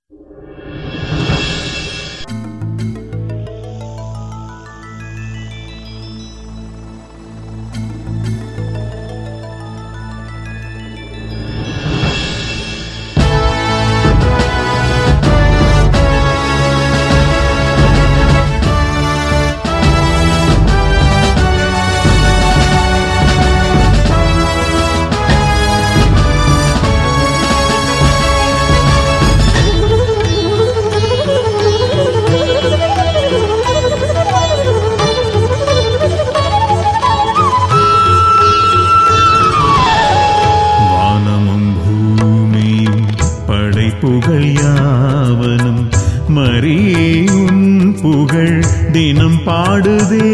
புகழ் யாவனும் மரியே உன் புகழ் தினம் பாடுதே.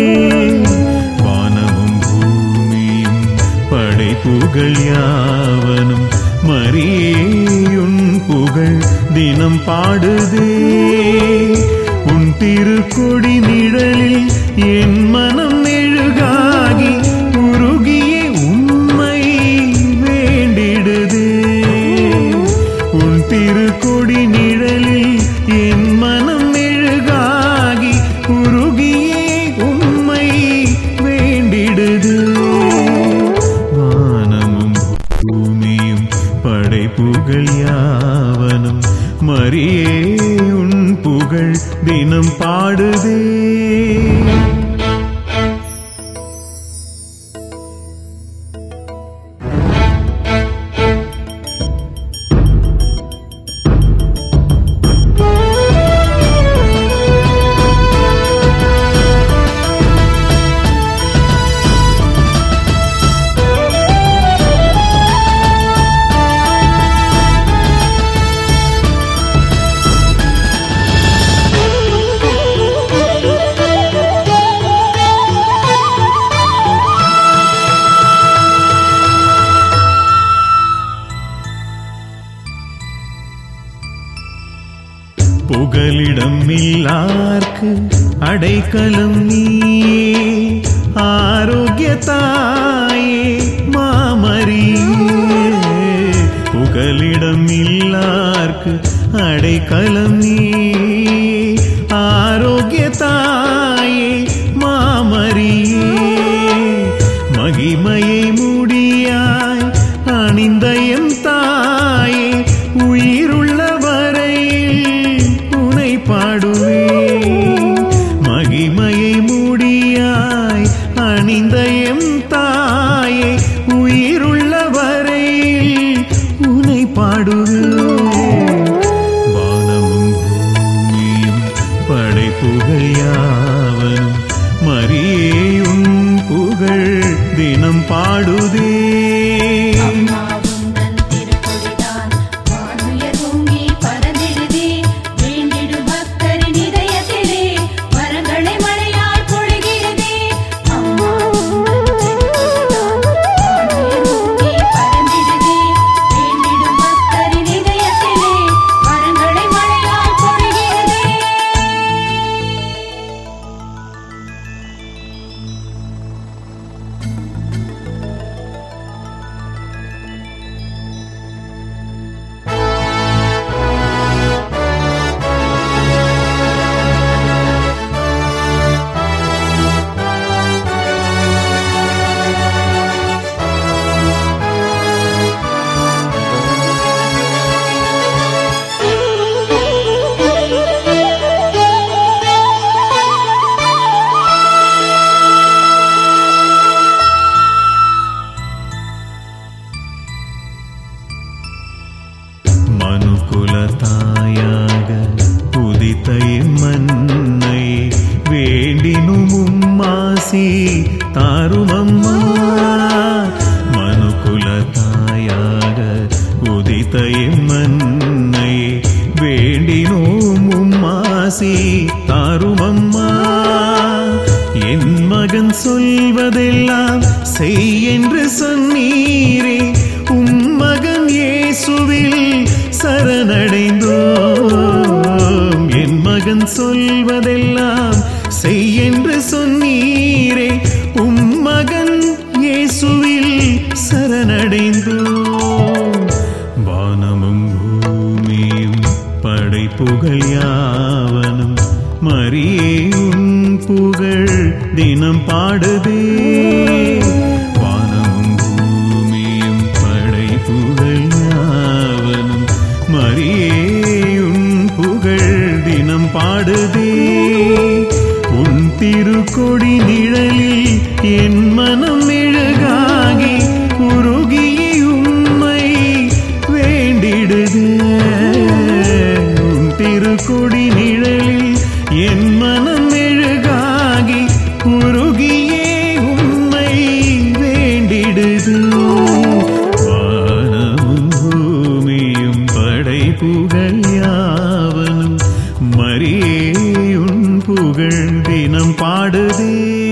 வானமும் பூமியும் படைப்புகள் யாவனும் மரியே உன் புகழ் தினம் பாடுதே. உன் திருக்கொடி நிழலில் என் மனம் மெழுகாகி உருகிய உம்மை வேண்டிடுதே. உன் திருக்கொடி நிழலில் என் மனம் மெழுகாகி உருகிய உம்மை வேண்டிடுது. வானமும் பூமியும் படைப்புகள் யாவனும் மரியே உன் புகழ் தினம் பாடுதே. புகலிடம் இல்லார்க்கு அடைக்கலம் நீயே, ஆரோக்கிய தாயே மாமரியே. புகலிடம் இல்லார்க்கு அடைக்கலம் நீயே, ஆரோக்கிய தாயே மாமரியே. மகிமையை முடியாய் அணிந்த எம் தாயே, உயிருள்ள பாடுவே. மகிமையை முடியாய் அணிந்த எம் தாயே, உயிருள்ள வரையில் உனை பாடுவே. வானமும் பூமியும் படைப்புகள் யாவனும் மரியே உன் புகழ் தினம் பாடுதே. மனுக்குல தாயாக உதித்த மன்னை வேண்டினும் உம்மாசி தாருமம்மா. மனுக்குல தாயாக உதித்த மன்னை வேண்டினும் உம்மாசி தாருமம்மா. என் மகன் சொல்வதெல்லாம் செய் என்று சொன்னீரே, உம் மகன் இயேசுவில் சரணடைந்தோம். என் மகன் சொல்வதெல்லாம் செய் என்று சொன்னீரே, உம் மகன் இயேசுவில் சரணடைந்தோம். வானமும் பூமியும் படைப்புகள் யாவனும் மரியே உன் புகழ் தினம் பாடுதே. வானமும் பூமியும் படைப்புகள் யாவனும் மரியே உன் புகழ் தினம் பாடுதே. உன் திருக்கொடி நிழலில் என் மனம் மெழுகாகி உருகிய உம்மை வேண்டிடுதே. உன் திருக்கொடி நிழலில் என் மனம் மெழுகாகி உருகியே உம்மை வேண்டிடுது. வானமும் பூமியும் படைப்புகள் யாவனும் மரியே உன் புகழ் தினம் பாடுதே.